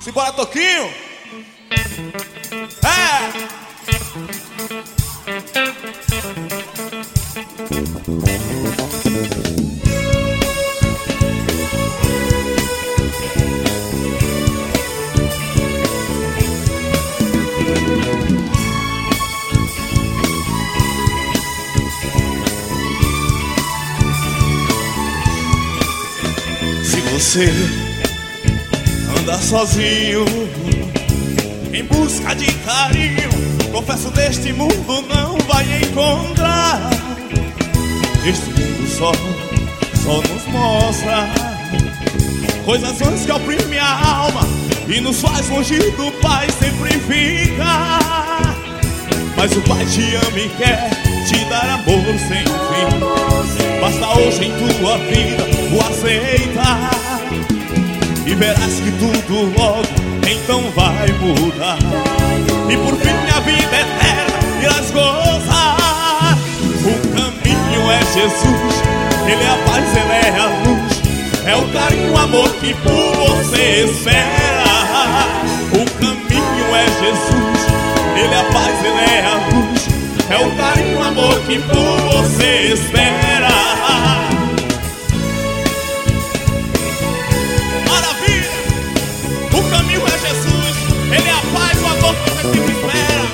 Simbora, Toquinho! É! Se você anda sozinho em busca de carinho, confesso, neste mundo não vai encontrar. Este mundo só nos mostra coisas ruins que oprimem a alma e nos faz longe do Pai sempre ficar. Mas o Pai te ama e quer te dar amor sem fim. Basta hoje em tua vida o aceitar, e verás que tudo logo então vai mudar. E por fim a vida eterna irás gozar. O caminho é Jesus, Ele é a paz, Ele é a luz, é o carinho, o amor que por você espera. O caminho é Jesus, Ele é a paz, Ele é a luz, é o carinho, o amor que por você espera. O caminho é Jesus, Ele é a paz, o amor que você sempre espera.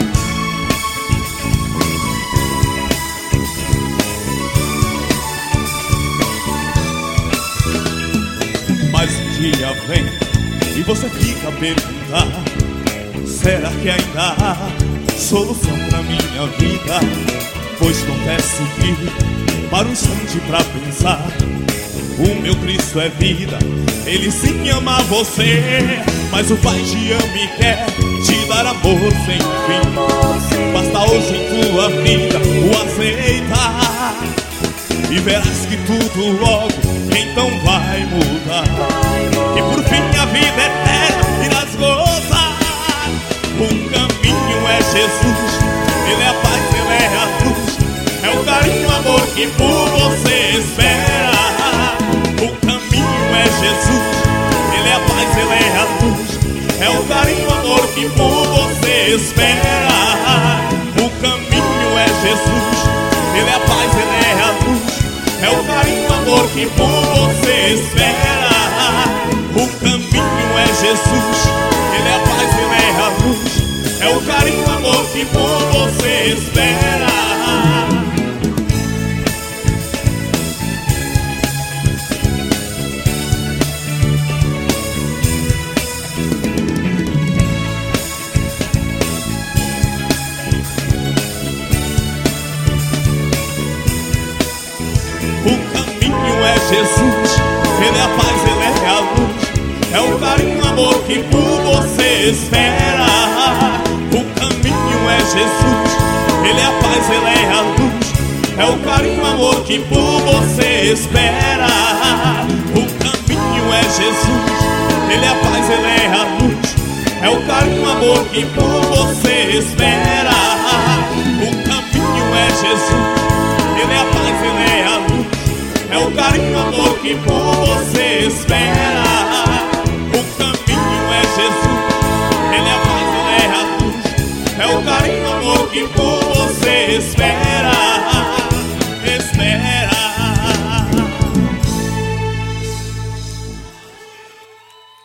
Mas um dia vem e você fica a perguntar: será que ainda há solução pra minha vida? Pois confesso que para um instante pra pensar, o meu Cristo é vida, Ele sim ama você. Mas o Pai te ama e quer te dar amor sem fim. Basta hoje em tua vida o aceitar, e verás que tudo logo então vai mudar. E por fim a vida eterna irás gozar. O caminho é Jesus, Ele é a paz, Ele é a luz, é o carinho, o amor que por você espera. O caminho é Jesus, Ele é a paz, Ele é a luz, é o carinho, o amor que por você espera. O caminho é Jesus, Ele é a paz, Ele é a luz, é o carinho, o amor que por você espera. O caminho é Jesus, Ele é a paz, Ele é a luz, é o carinho, o amor que por você espera. Jesus, Ele é a paz, Ele é a luz, é o carinho, o amor que por você espera. O caminho é Jesus, Ele é a paz, Ele é a luz, é o carinho, o amor que por você espera. O caminho é Jesus, Ele é a paz, Ele é a luz, é o carinho, o amor que por você espera. O caminho é Jesus, Ele é a paz, Ele é a luz, é o carinho, o amor que por você espera. O caminho é Jesus, Ele é a paz, Ele é a luz, é o carinho, o amor que por você espera.